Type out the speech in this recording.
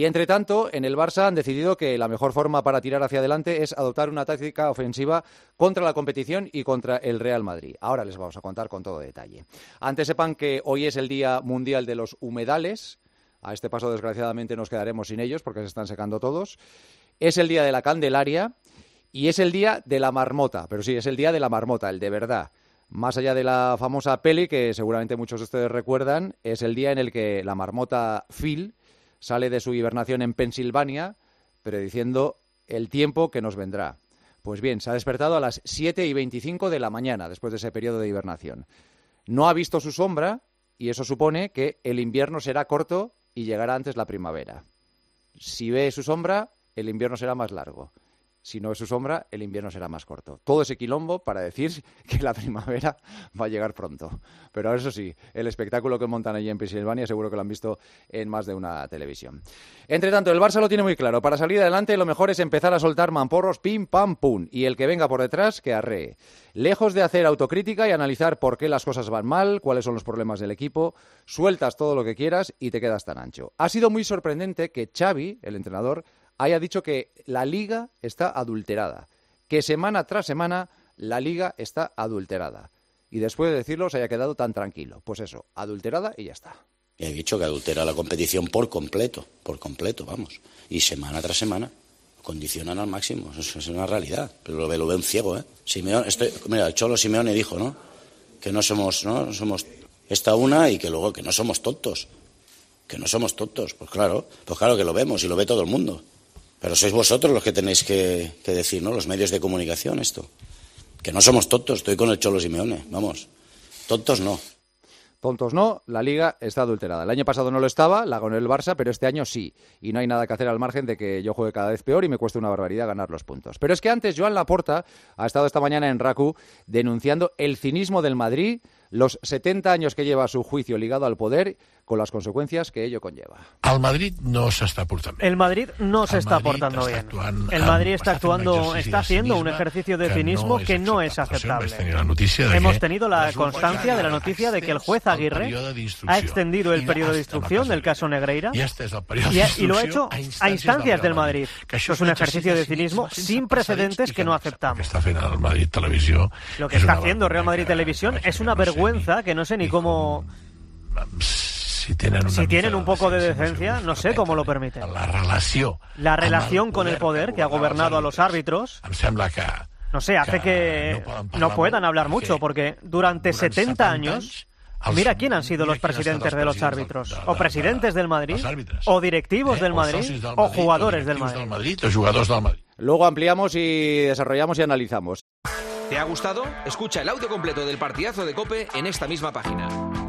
Y entre tanto, en el Barça han decidido que la mejor forma para tirar hacia adelante es adoptar una táctica ofensiva contra la competición y contra el Real Madrid. Ahora les vamos a contar con todo detalle. Antes sepan que hoy es el Día Mundial de los Humedales. A este paso, desgraciadamente, nos quedaremos sin ellos porque se están secando todos. Es el Día de la Candelaria y es el Día de la Marmota. Pero sí, es el Día de la Marmota, el de verdad. Más allá de la famosa peli, que seguramente muchos de ustedes recuerdan, es el día en el que la marmota Phil sale de su hibernación en Pensilvania, prediciendo el tiempo que nos vendrá. Pues bien, se ha despertado a las 7:25 de la mañana, después de ese periodo de hibernación. No ha visto su sombra, y eso supone que el invierno será corto y llegará antes la primavera. Si ve su sombra, el invierno será más largo. Si no ve su sombra, el invierno será más corto. Todo ese quilombo para decir que la primavera va a llegar pronto. Pero eso sí, el espectáculo que montan allí en Pensilvania seguro que lo han visto en más de una televisión. Entre tanto, el Barça lo tiene muy claro. Para salir adelante lo mejor es empezar a soltar mamporros, pim, pam, pum. Y el que venga por detrás, que arree. Lejos de hacer autocrítica y analizar por qué las cosas van mal, cuáles son los problemas del equipo, sueltas todo lo que quieras y te quedas tan ancho. Ha sido muy sorprendente que Xavi, el entrenador, haya dicho que la Liga está adulterada, que semana tras semana la Liga está adulterada. Y después de decirlo se haya quedado tan tranquilo. Pues eso, adulterada y ya está. He dicho que adultera la competición por completo, vamos. Y semana tras semana condicionan al máximo. Eso es una realidad, pero lo ve un ciego, ¿eh? Mira, el Cholo Simeone dijo, ¿no? Que no somos esta una y que luego que no somos tontos. Que no somos tontos. Pues claro que lo vemos y lo ve todo el mundo. Pero sois vosotros los que tenéis que decir, ¿no? Los medios de comunicación, esto. Que no somos tontos, estoy con el Cholo Simeone, vamos. Tontos no. Tontos no, la Liga está adulterada. El año pasado no lo estaba, la ganó el Barça, pero este año sí. Y no hay nada que hacer al margen de que yo juegue cada vez peor y me cueste una barbaridad ganar los puntos. Pero es que antes Joan Laporta ha estado esta mañana en RACU denunciando el cinismo del Madrid, los 70 años que lleva su juicio ligado al poder, con las consecuencias que ello conlleva. El Madrid no s'està portant bé. El Madrid no se está portando bien. El Madrid está haciendo un ejercicio de cinismo que no es aceptable. Hemos tenido la constancia de la noticia de que el juez Aguirre ha extendido el periodo de instrucción del caso Negreira y lo ha hecho a instancias del Madrid. Eso es un ejercicio de cinismo sin precedentes que no aceptamos. Lo que está haciendo Real Madrid Televisión es una vergüenza que no sé ni cómo... Si tienen un poco de decencia, no sé cómo lo permiten. La relación con el poder que ha gobernado a los árbitros, no sé, hace que no puedan hablar mucho, porque durante 70 años, mira quién han sido los presidentes de los árbitros, o presidentes del Madrid, o directivos del Madrid, o jugadores del Madrid. Luego ampliamos y desarrollamos y analizamos. ¿Te ha gustado? Escucha el audio completo del partidazo de COPE en esta misma página.